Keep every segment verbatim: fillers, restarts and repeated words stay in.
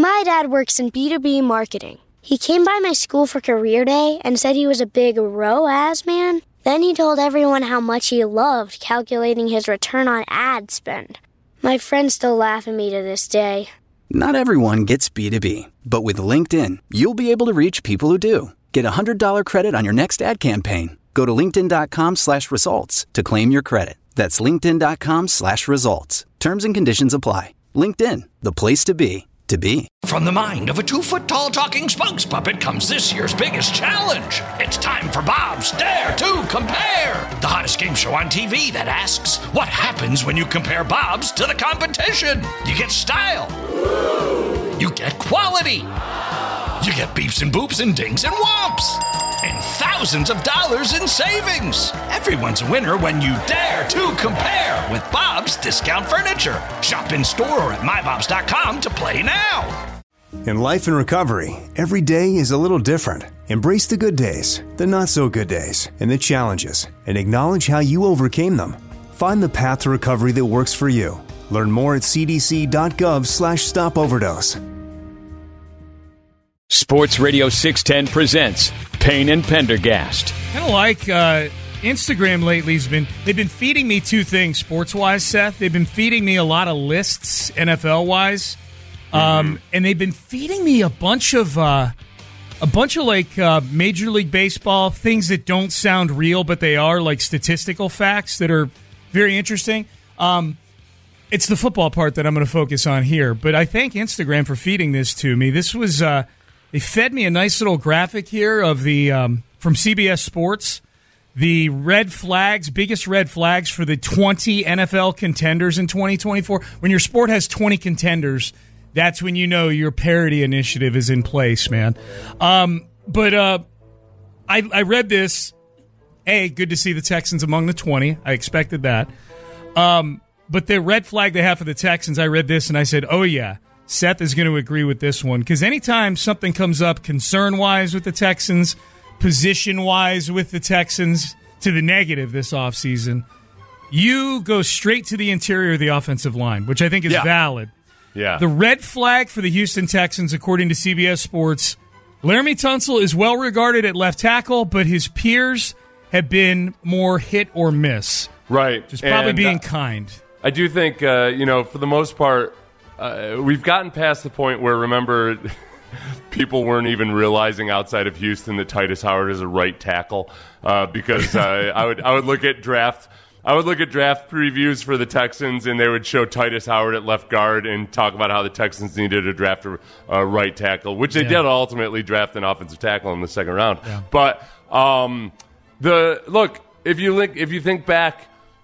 My dad works in B two B marketing. He came by my school for career day and said he was a big R O A S man. Then he told everyone how much he loved calculating his return on ad spend. My friends still laugh at me to this day. Not everyone gets B two B, but with LinkedIn, you'll be able to reach people who do. Get a one hundred dollars credit on your next ad campaign. Go to linkedin.com slash results to claim your credit. That's linkedin.com slash results. Terms and conditions apply. LinkedIn, the place to be, to be. From the mind of a two-foot-tall talking spokes puppet comes this year's biggest challenge. It's time for Bob's Dare to Compare, the hottest game show on T V that asks, what happens when you compare Bob's to the competition? You get style. You get quality. You get beeps and boops and dings and whomps. And thousands of dollars in savings. Everyone's a winner when you dare to compare with Bob's Discount Furniture. Shop in store or at my bobs dot com to play now. In life and recovery, every day is a little different. Embrace the good days, the not so good days, and the challenges, and acknowledge how you overcame them. Find the path to recovery that works for you. Learn more at cdc.gov slash stop overdose. Sports Radio six ten presents Payne and Pendergast. Kind of like uh, Instagram lately has been, they've been feeding me two things sports-wise, Seth. They've been feeding me a lot of lists, N F L-wise, um, mm-hmm. and they've been feeding me a bunch of uh, a bunch of like uh, Major League Baseball things that don't sound real, but they are like statistical facts that are very interesting. Um, it's the football part that I'm going to focus on here, but I thank Instagram for feeding this to me. This was. Uh, They fed me a nice little graphic here of the um, from C B S Sports, the red flags, biggest red flags for the twenty N F L contenders in twenty twenty-four. When your sport has twenty contenders, that's when you know your parity initiative is in place, man. Um, but uh, I, I read this. Hey, good to see the Texans among the twenty. I expected that. Um, but the red flag they have for the Texans, I read this and I said, oh, yeah. Seth is going to agree with this one because anytime something comes up concern-wise with the Texans, position-wise with the Texans, to the negative this offseason, you go straight to the interior of the offensive line, which I think is yeah. valid. Yeah. The red flag for the Houston Texans, according to C B S Sports, Laramie Tunsil is well regarded at left tackle, but his peers have been more hit or miss. Right. Just probably and, being uh, kind. I do think, uh, you know, for the most part, Uh, we've gotten past the point where, remember, people weren't even realizing outside of Houston that Titus Howard is a right tackle uh, because uh, I would I would look at draft I would look at draft previews for the Texans and they would show Titus Howard at left guard and talk about how the Texans needed to draft a, a right tackle, which they yeah. did ultimately draft an offensive tackle in the second round. Yeah. But um, the look if you look if you think back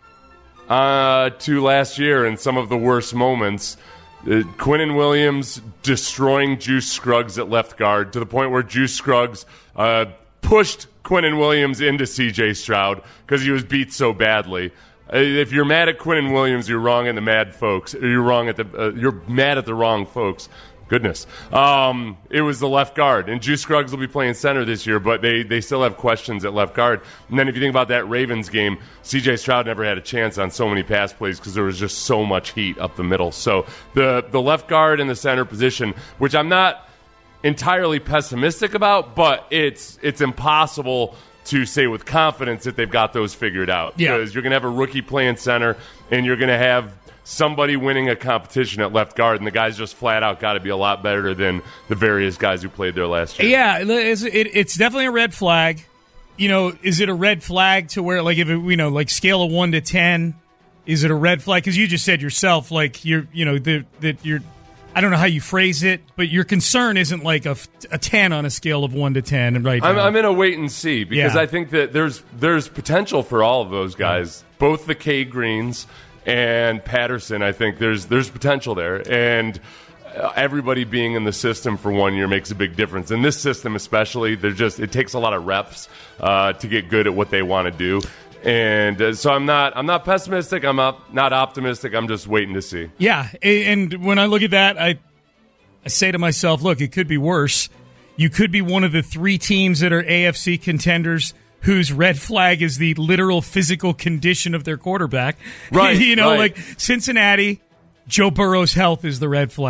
uh, to last year and some of the worst moments. Uh, Quinnen Williams destroying Juice Scruggs at left guard to the point where Juice Scruggs uh, pushed Quinnen Williams into C J Stroud because he was beat so badly. Uh, if you're mad at Quinnen Williams, you're wrong at the mad folks. You're wrong at the. Uh, you're mad at the wrong folks. Goodness. Um, it was the left guard. And Juice Scruggs will be playing center this year, but they, they still have questions at left guard. And then if you think about that Ravens game, C J Stroud never had a chance on so many pass plays because there was just so much heat up the middle. So the, the left guard and the center position, which I'm not entirely pessimistic about, but it's it's impossible to say with confidence that they've got those figured out. Yeah. Because you're going to have a rookie playing center, and you're going to have somebody winning a competition at left guard, and the guy's just flat out got to be a lot better than the various guys who played there last year. Yeah, it's, it, it's definitely a red flag. You know, is it a red flag to where, like, if it, you know, like scale of one to ten, is it a red flag? Because you just said yourself, like, you're, you know, that that you're, I don't know how you phrase it, but your concern isn't like a, a ten on a scale of one to ten, right? I'm, now. I'm in a wait and see because Yeah. I think that there's there's potential for all of those guys, yeah. both the K Greens and Patterson. I think there's there's potential there, and everybody being in the system for one year makes a big difference. In this system, especially, they're just it takes a lot of reps uh, to get good at what they want to do. And uh, so I'm not I'm not pessimistic. I'm not, not optimistic. I'm just waiting to see. Yeah, and when I look at that, I I say to myself, look, it could be worse. You could be one of the three teams that are A F C contenders whose red flag is the literal physical condition of their quarterback. Right. you know, right. like Cincinnati, Joe Burrow's health is the red flag.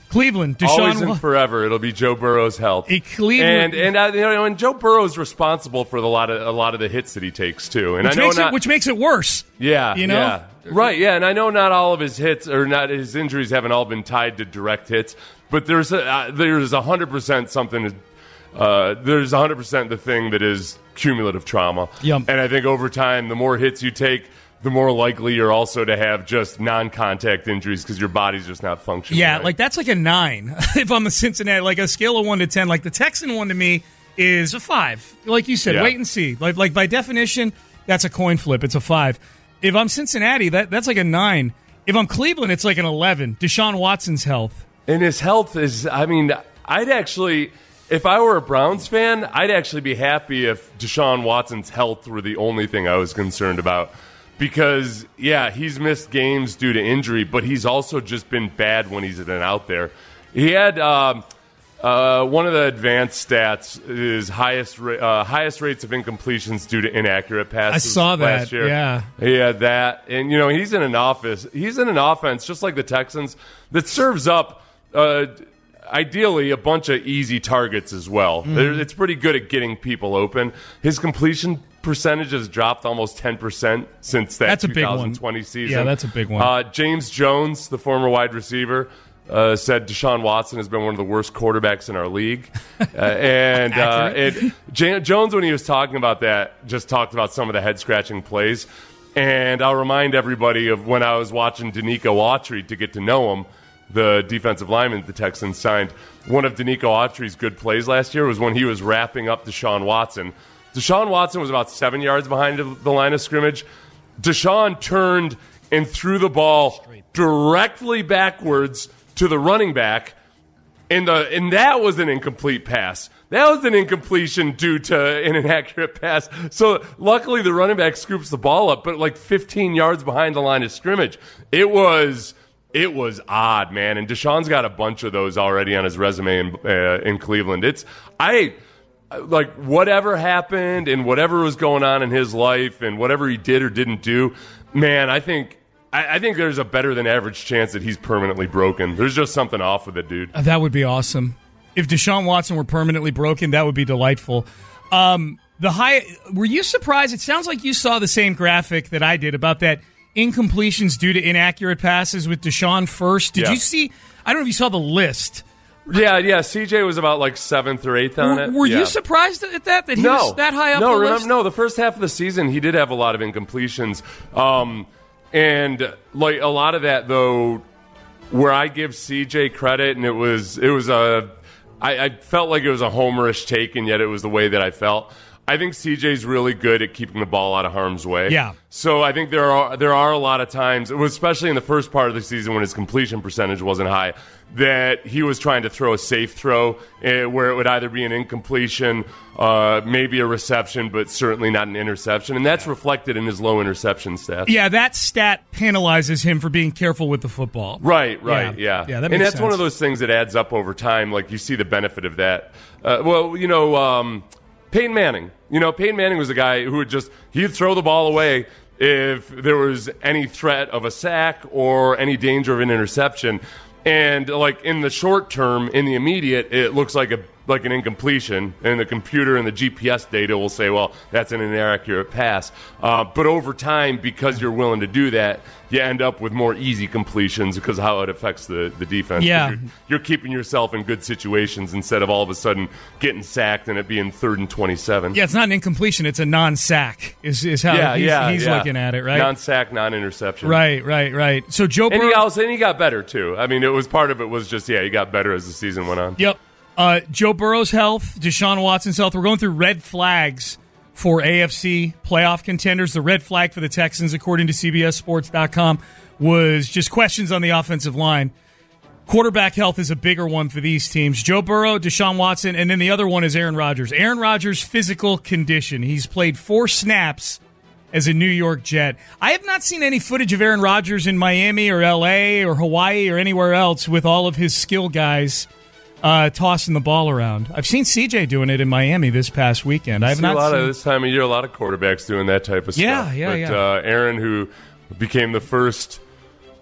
Cleveland, Deshaun Always and Wa- forever, it'll be Joe Burrow's health. A Cleveland, and and uh, you know, and Joe Burrow's responsible for the lot of a lot of the hits that he takes too. And which I know makes not, it which makes it worse. Yeah, you know, yeah. Right, yeah. And I know not all of his hits or not his injuries haven't all been tied to direct hits, but there's a, uh, there's a hundred percent something. Uh, there's a hundred percent the thing that is cumulative trauma. Yep. And I think over time, the more hits you take, the more likely you're also to have just non-contact injuries because your body's just not functioning. Yeah, right. like that's like a nine if I'm a Cincinnati. Like a scale of one to ten. Like the Texan one to me is a five. Like you said, Yeah. wait and see. Like like by definition, that's a coin flip. It's a five. If I'm Cincinnati, that that's like a nine. If I'm Cleveland, it's like an eleven. Deshaun Watson's health. And his health is, I mean, I'd actually, if I were a Browns fan, I'd actually be happy if Deshaun Watson's health were the only thing I was concerned about. Because, yeah, he's missed games due to injury, but he's also just been bad when he's been out there. He had um, uh, one of the advanced stats is highest ra- uh, highest rates of incompletions due to inaccurate passes. I saw that, last year. yeah. He had that, and you know he's in an office. He's in an offense just like the Texans that serves up. Uh, Ideally, a bunch of easy targets as well. Mm. It's pretty good at getting people open. His completion percentage has dropped almost ten percent since that that's a twenty twenty big one. season. Yeah, that's a big one. Uh, James Jones, the former wide receiver, uh, said Deshaun Watson has been one of the worst quarterbacks in our league. uh, and uh, it, J- Jones, when he was talking about that, just talked about some of the head-scratching plays. And I'll remind everybody of when I was watching Danico Autry to get to know him, the defensive lineman the Texans signed. One of Danico Autry's good plays last year was when he was wrapping up Deshaun Watson. Deshaun Watson was about seven yards behind the line of scrimmage. Deshaun turned and threw the ball directly backwards to the running back, and, the, and that was an incomplete pass. That was an incompletion due to an inaccurate pass. So luckily the running back scoops the ball up, but like fifteen yards behind the line of scrimmage. It was... It was odd, man, and Deshaun's got a bunch of those already on his resume in uh, in Cleveland. It's I like whatever happened and whatever was going on in his life and whatever he did or didn't do. Man, I think I, I think there's a better than average chance that he's permanently broken. There's just something off with it, dude. Uh, that would be awesome. If Deshaun Watson were permanently broken, that would be delightful. Um, the high. Were you surprised? It sounds like you saw the same graphic that I did about that. Incompletions due to inaccurate passes with Deshaun first. Did yeah. you see? I don't know if you saw the list. Yeah, yeah. C J was about like seventh or eighth on were, it. Were yeah. you surprised at that? That he no. was that high up no, the remember, list? No, the first half of the season he did have a lot of incompletions, um, and like a lot of that though, where I give C J credit, and it was it was a, I, I felt like it was a homerish take, and yet it was the way that I felt. I think C J's really good at keeping the ball out of harm's way. Yeah. So I think there are there are a lot of times, especially in the first part of the season when his completion percentage wasn't high, that he was trying to throw a safe throw uh, where it would either be an incompletion, uh, maybe a reception, but certainly not an interception. And that's reflected in his low interception stats. Yeah, that stat penalizes him for being careful with the football. Right, right, yeah. Yeah, yeah that makes and that's sense. one of those things that adds up over time. Like you see the benefit of that. Uh, well, you know, um, Peyton Manning. You know, Peyton Manning was a guy who would just, he'd throw the ball away if there was any threat of a sack or any danger of an interception. And, like, in the short term, in the immediate, it looks like a like an incompletion, and the computer and the G P S data will say, well, that's an inaccurate pass. Uh, but over time, because you're willing to do that, you end up with more easy completions because of how it affects the, the defense. Yeah. You're, you're keeping yourself in good situations instead of all of a sudden getting sacked and it being third and twenty-seven. Yeah, it's not an incompletion, it's a non-sack is, is how yeah, he's, yeah, he's yeah. looking at it, right? Non-sack, non-interception. Right, right, right. So Joe And Burrow... he also and he got better, too. I mean, it was part of it was just, yeah, he got better as the season went on. Yep. Uh, Joe Burrow's health, Deshaun Watson's health. We're going through red flags for A F C playoff contenders. The red flag for the Texans, according to C B S Sports dot com, was just questions on the offensive line. Quarterback health is a bigger one for these teams. Joe Burrow, Deshaun Watson, and then the other one is Aaron Rodgers. Aaron Rodgers' physical condition. He's played four snaps as a New York Jet. I have not seen any footage of Aaron Rodgers in Miami or L A or Hawaii or anywhere else with all of his skill guys Uh, tossing the ball around. I've seen C J doing it in Miami this past weekend. I have See not a lot seen of this time of year. A lot of quarterbacks doing that type of Yeah, stuff. yeah, but, yeah. Uh, Aaron, who became the first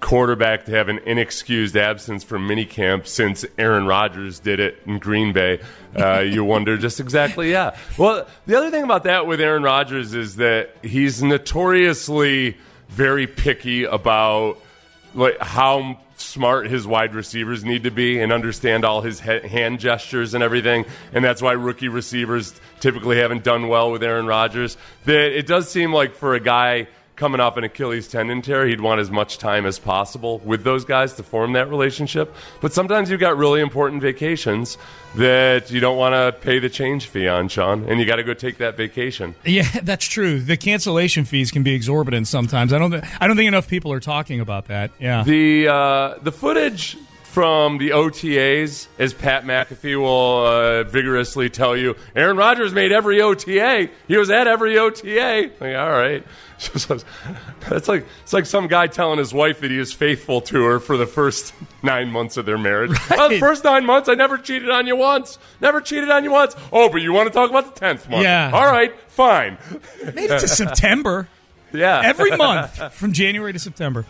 quarterback to have an inexcused absence from minicamp since Aaron Rodgers did it in Green Bay. Uh, you wonder just exactly, yeah. Well, the other thing about that with Aaron Rodgers is that he's notoriously very picky about like how smart his wide receivers need to be and understand all his he- hand gestures and everything, and that's why rookie receivers typically haven't done well with Aaron Rodgers. That it does seem like for a guy coming off an Achilles tendon tear, he'd want as much time as possible with those guys to form that relationship. But sometimes you've got really important vacations that you don't want to pay the change fee on, Sean, and you got to go take that vacation. Yeah, that's true. The cancellation fees can be exorbitant sometimes. I don't. Th- I don't think enough people are talking about that. Yeah. The uh, the footage from the O T As, as Pat McAfee will uh, vigorously tell you, Aaron Rodgers made every O T A. He was at every O T A. Like, all right. That's like it's like some guy telling his wife that he is faithful to her for the first nine months of their marriage. Right. Well, the first nine months, I never cheated on you once. Never cheated on you once. Oh, but you want to talk about the tenth month? Yeah. All right, fine. Made it to September. Yeah. Every month from January to September.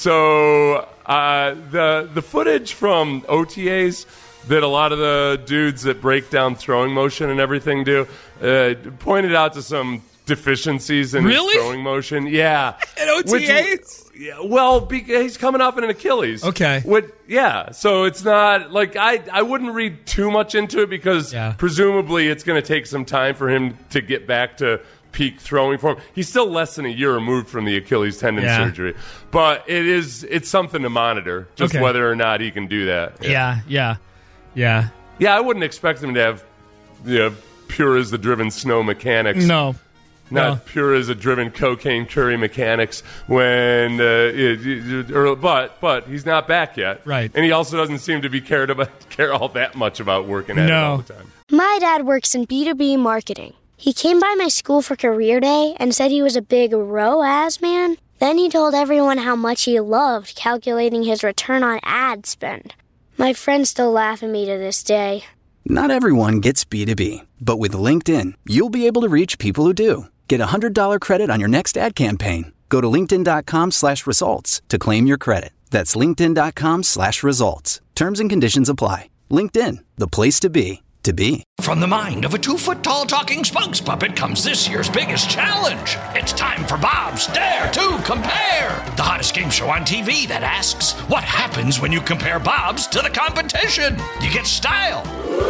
So uh, the the footage from O T As that a lot of the dudes that break down throwing motion and everything do uh, pointed out to some deficiencies in really? his throwing motion. Yeah. At O T As? Which, yeah, well, because he's coming off in an Achilles. Okay. What, yeah, so it's not, like, I, I wouldn't read too much into it because yeah. presumably it's going to take some time for him to get back to peak throwing form. He's still less than a year removed from the Achilles tendon yeah. surgery. But it is, it's something to monitor, just okay. whether or not he can do that. Yeah, yeah, yeah. Yeah, yeah I wouldn't expect him to have, you know, pure as the driven snow mechanics. No. Not no. pure as a driven cocaine curry mechanics when, uh, it, it, or, but but he's not back yet, right? And he also doesn't seem to be cared about care all that much about working at no. it all the time. My dad works in B two B marketing. He came by my school for career day and said he was a big R O A S man. Then he told everyone how much he loved calculating his return on ad spend. My friends still laugh at me to this day. Not everyone gets B two B, but with LinkedIn, you'll be able to reach people who do. Get a one hundred dollars credit on your next ad campaign. Go to linkedin.com slash results to claim your credit. That's linkedin.com slash results. Terms and conditions apply. LinkedIn, the place to be, to be. From the mind of a two-foot-tall talking spokes puppet comes this year's biggest challenge. It's time for Bob's Dare to Compare, the hottest game show on T V that asks, what happens when you compare Bob's to the competition? You get style.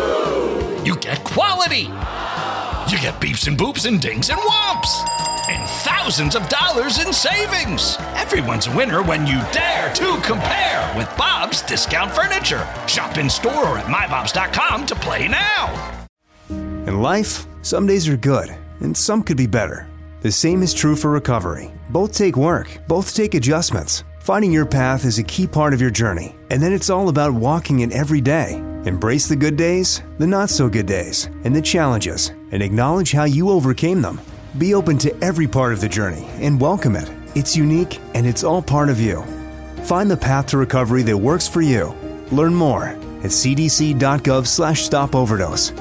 You get quality. You get beeps and boops and dings and whomps. And thousands of dollars in savings. Everyone's a winner when you dare to compare with Bob's Discount Furniture. Shop in store or at my bobs dot com to play now. In life, some days are good, and some could be better. The same is true for recovery. Both take work, both take adjustments. Finding your path is a key part of your journey, and then it's all about walking it every day. Embrace the good days, the not-so-good days, and the challenges, and acknowledge how you overcame them. Be open to every part of the journey and welcome it. It's unique, and it's all part of you. Find the path to recovery that works for you. Learn more at cdc.gov slash stop overdose.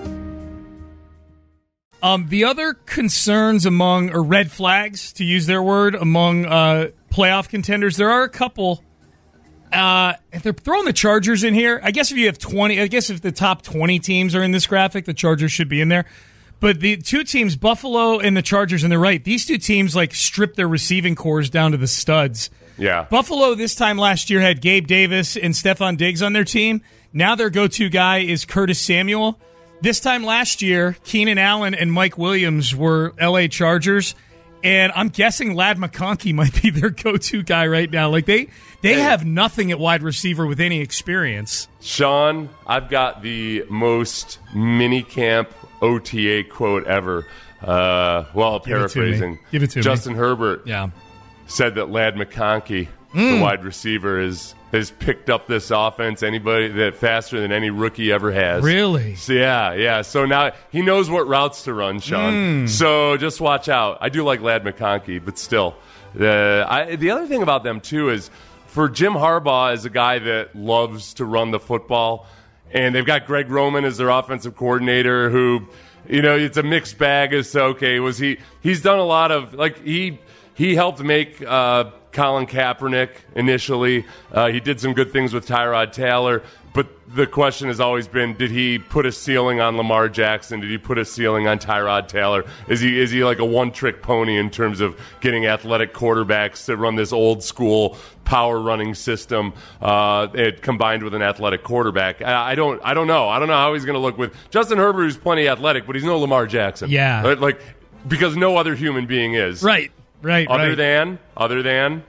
Um, the other concerns among, or red flags, to use their word, among uh, playoff contenders, there are a couple. Uh, they're throwing the Chargers in here. I guess if you have twenty, I guess if the top twenty teams are in this graphic, the Chargers should be in there. But the two teams, Buffalo and the Chargers, and they're right, these two teams like strip their receiving cores down to the studs. Yeah. Buffalo this time last year had Gabe Davis and Stephon Diggs on their team. Now their go-to guy is Curtis Samuel. This time last year, Keenan Allen and Mike Williams were L A Chargers, and I'm guessing Ladd McConkey might be their go-to guy right now. Like they, they hey. have nothing at wide receiver with any experience. Sean, I've got the most minicamp O T A quote ever. Uh, well, Give paraphrasing. It Give it to Justin me. Herbert yeah. said that Ladd McConkey, mm. the wide receiver, is has picked up this offense anybody that faster than any rookie ever has. Really? So, yeah, yeah. So now he knows what routes to run, Sean. Mm. So just watch out. I do like Ladd McConkey, but still. Uh, I, the other thing about them, too, is for Jim Harbaugh as a guy that loves to run the football, and they've got Greg Roman as their offensive coordinator who, you know, it's a mixed bag as to, okay, was he, he's done a lot of, like, he, he helped make, uh, Colin Kaepernick initially. Uh, he did some good things with Tyrod Taylor. But the question has always been, did he put a ceiling on Lamar Jackson? Did he put a ceiling on Tyrod Taylor? Is he is he like a one-trick pony in terms of getting athletic quarterbacks to run this old-school power-running system uh, it, combined with an athletic quarterback? I, I don't I don't know. I don't know how he's going to look with Justin Herbert, who's plenty athletic, but he's no Lamar Jackson. Yeah. Right? Like, because no other human being is. Right, right, Other right. than, other than...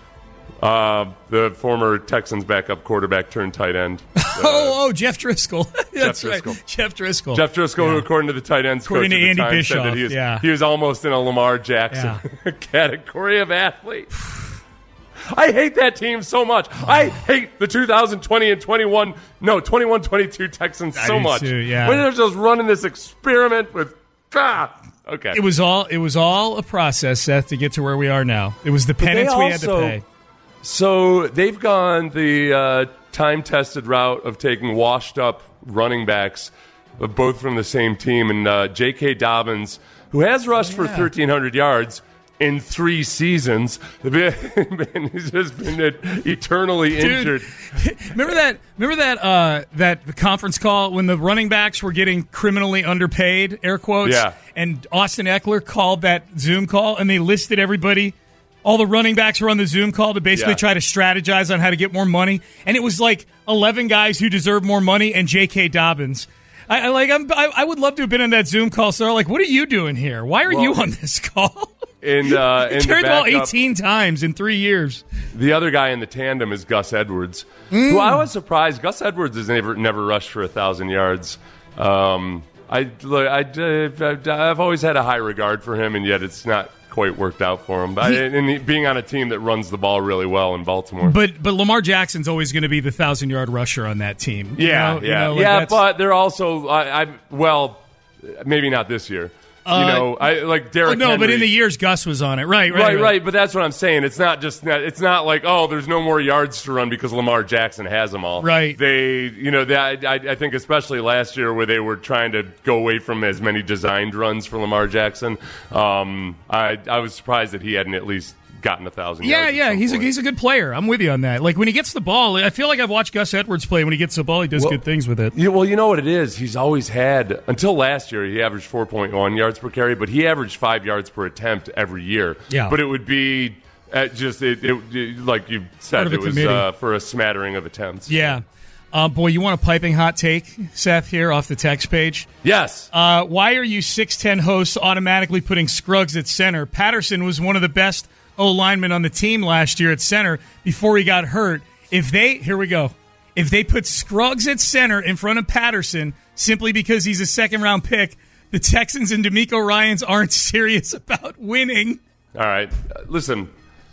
Uh, the former Texans backup quarterback turned tight end. Uh, oh, oh, Jeff Driscoll. That's Jeff Driscoll. right. Jeff Driscoll. Jeff Driscoll, yeah. who, according to the tight ends according coach to at Andy the time, Bischoff, said that he was, yeah. he was almost in a Lamar Jackson yeah. category of athlete. I hate that team so much. I hate the two thousand twenty and twenty-one, no, twenty-one twenty-two Texans I so do much. too, yeah. When they're just running this experiment with, ah, okay. It was all it was all a process, Seth, to get to where we are now. It was the penance we had to also- pay. So they've gone the uh, time-tested route of taking washed-up running backs, uh, both from the same team, and uh, J K. Dobbins, who has rushed Oh, yeah. for thirteen hundred yards in three seasons. Man, he's just been eternally injured. remember that? Remember that? Uh, that conference call when the running backs were getting criminally underpaid, air quotes. Yeah. And Austin Eckler called that Zoom call, and they listed everybody. All the running backs were on the Zoom call to basically Yeah. try to strategize on how to get more money, and it was like eleven guys who deserve more money and J K. Dobbins. I, I like. I'm, I, I would love to have been on that Zoom call. So, like, what are you doing here? Why are Well, you on this call? And uh, He and carried the ball backup- eighteen times in three years. The other guy in the tandem is Gus Edwards, who I was surprised. Gus Edwards has never never rushed for a thousand yards. Um, I, look, I I've always had a high regard for him, and yet it's not quite worked out for him. But He- and he, being on a team that runs the ball really well in Baltimore. But but Lamar Jackson's always going to be the thousand yard rusher on that team. You yeah, know- you yeah, know, like yeah. that's- But they're also I, I well, maybe not this year. Uh, you know, I like Derrick. Oh, no, but Henry. in the years Gus was on it, right, right, Right, right, but that's what I'm saying. It's not just it's not like oh, there's no more yards to run because Lamar Jackson has them all. Right. They, you know, they, I, I think especially last year where they were trying to go away from as many designed runs for Lamar Jackson. Um, I I was surprised that he hadn't at least gotten a thousand. Yeah, yards at yeah, some he's a, point. he's a good player. I'm with you on that. Like when he gets the ball, I feel like I've watched Gus Edwards play. When he gets the ball, he does Well, good things with it. Yeah, well, you know what it is? He's always had, until last year, he averaged four point one yards per carry, but he averaged five yards per attempt every year. Yeah. But it would be at just, it, it, it- like you Part said, of a it was committee. uh, for a smattering of attempts. Yeah. Uh, boy, you want a piping hot take, Seth, here off the text page? Yes. Uh, why are you six ten hosts automatically putting Scruggs at center? Patterson was one of the best O-linemen on the team last year at center before he got hurt. If they, here we go, if they put Scruggs at center in front of Patterson simply because he's a second-round pick, the Texans and DeMeco Ryans aren't serious about winning. All right. Uh, Listen,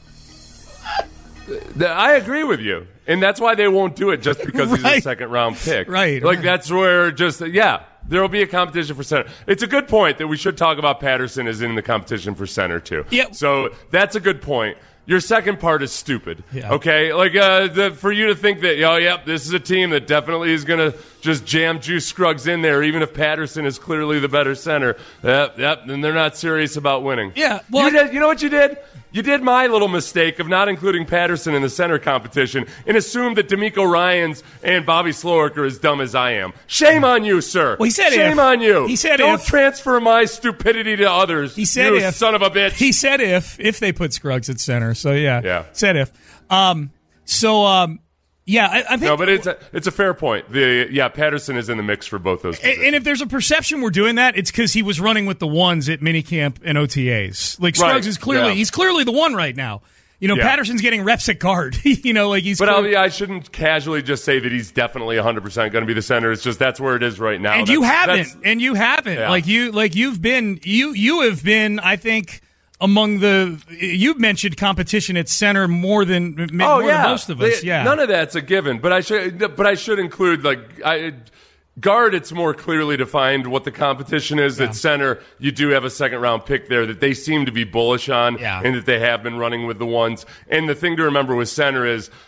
th- I agree with you. And that's why they won't do it just because he's a Right. second round pick. Right, Like right. that's where just, yeah, there will be a competition for center. It's a good point that we should talk about Patterson as in the competition for center too. Yep. So that's a good point. Your second part is stupid. Yeah. Okay? Like, uh, the, for you to think that, oh, yep, this is a team that definitely is going to just jam Juice Scruggs in there, even if Patterson is clearly the better center. Yep, yep, then they're not serious about winning. Yeah, well, you, did, you know what you did? You did my little mistake of not including Patterson in the center competition and assumed that DeMeco Ryans and Bobby Slowick are as dumb as I am. Shame on you, sir. Well, he said Shame if. on you. He said Don't if. transfer my stupidity to others. He said you if. son of a bitch. He said if, if they put Scruggs at center. So, yeah. Yeah. Said if. Um, so, um, yeah, I, I think. No, but it's a, it's a fair point. The yeah, Patterson is in the mix for both those And, positions. and if there's a perception we're doing that, it's because he was running with the ones at minicamp and O T As. Like Scruggs Right, is clearly yeah. he's clearly the one right now. You know, Yeah. Patterson's getting reps at guard. you know, like he's. But I'll clear- be, I shouldn't casually just say that he's definitely one hundred percent going to be the center. It's just that's where it is right now. and you That's- haven't, that's- and you haven't. Yeah. Like you, like you've been, you you have been. I think among the you've mentioned competition at center more than m- Oh more yeah, than most of us. They- Yeah, none of that's a given. But I should, but I should include like I. Guard, it's more clearly defined what the competition is. At center, you do have a second round pick there that they seem to be bullish on, Yeah. and that they have been running with the ones. And the thing to remember with center is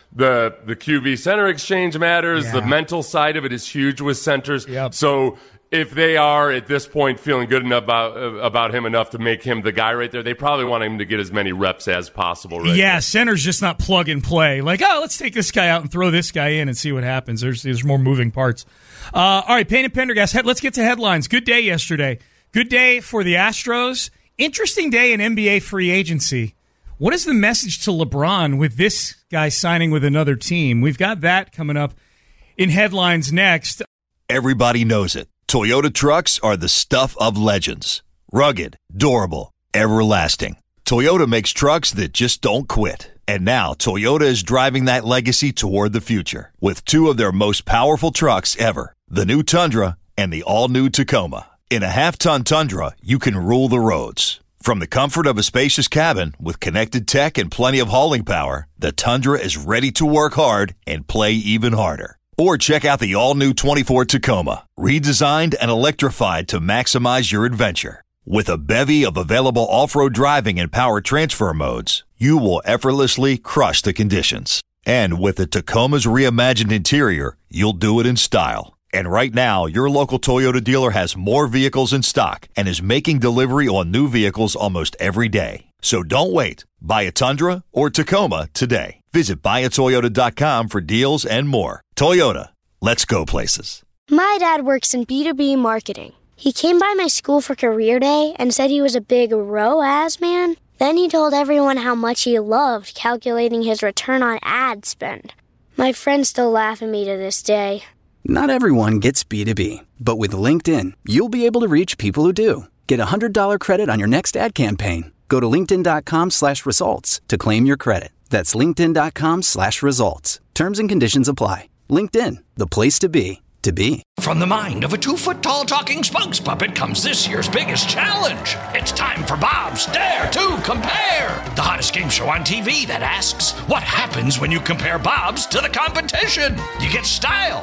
the the Q B center exchange matters. Yeah. The mental side of it is huge with centers. Yep. So if they are at this point feeling good enough about about him enough to make him the guy right there, they probably want him to get as many reps as possible. Right yeah, there. center's just not plug and play. Like, oh, let's take this guy out and throw this guy in and see what happens. There's there's more moving parts. Uh, all right, Payne and Pendergast, head, let's get to headlines. Good day yesterday. Good day for the Astros. Interesting day in N B A free agency. What is the message to LeBron with this guy signing with another team? We've got that coming up in headlines next. Everybody knows it. Toyota trucks are the stuff of legends. Rugged, durable, everlasting. Toyota makes trucks that just don't quit. And now Toyota is driving that legacy toward the future with two of their most powerful trucks ever, the new Tundra and the all-new Tacoma. In a half-ton Tundra, you can rule the roads. From the comfort of a spacious cabin with connected tech and plenty of hauling power, the Tundra is ready to work hard and play even harder. Or check out the all-new twenty-four Tacoma, redesigned and electrified to maximize your adventure. With a bevy of available off-road driving and power transfer modes, you will effortlessly crush the conditions. And with the Tacoma's reimagined interior, you'll do it in style. And right now, your local Toyota dealer has more vehicles in stock and is making delivery on new vehicles almost every day. So don't wait. Buy a Tundra or Tacoma today. Visit buy a toyota dot com for deals and more. Toyota, let's go places. My dad works in B two B marketing. He came by my school for career day and said he was a big R O A S man. Then he told everyone how much he loved calculating his return on ad spend. My friends still laugh at me to this day. Not everyone gets B two B, but with LinkedIn, you'll be able to reach people who do. Get a one hundred dollars credit on your next ad campaign. Go to linkedin.com slash results to claim your credit. That's linkedin.com slash results. Terms and conditions apply. LinkedIn, the place to be, to be. From the mind of a two-foot-tall talking spokes puppet comes this year's biggest challenge. It's time for Bob's Dare to Compare, the hottest game show on T V that asks, what happens when you compare Bob's to the competition? You get style.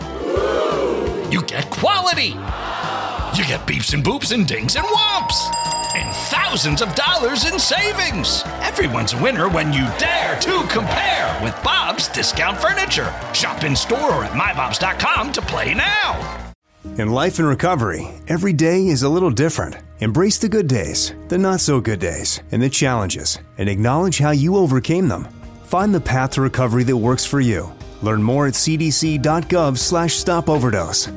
You get quality. You get beeps and boops and dings and whomps. And thousands of dollars in savings. Everyone's a winner when you dare to compare with Bob's Discount Furniture. Shop in store or at my bobs dot com to play now. In life and recovery, every day is a little different. Embrace the good days, the not so good days, and the challenges, and acknowledge how you overcame them. Find the path to recovery that works for you. Learn more at c d c dot gov slash stop overdose.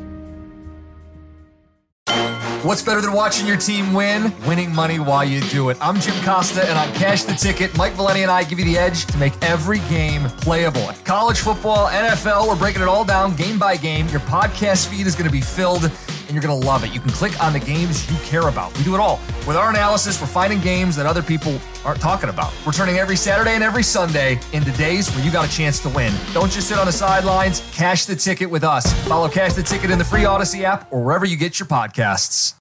What's better than watching your team win? Winning money while you do it. I'm Jim Costa, and on Cash the Ticket, Mike Valeni and I give you the edge to make every game playable. College football, N F L, we're breaking it all down game by game. Your podcast feed is going to be filled, and you're going to love it. You can click on the games you care about. We do it all. With our analysis, we're finding games that other people aren't talking about. We're turning every Saturday and every Sunday into days where you got a chance to win. Don't just sit on the sidelines. Cash the Ticket with us. Follow Cash the Ticket in the free Odyssey app or wherever you get your podcasts.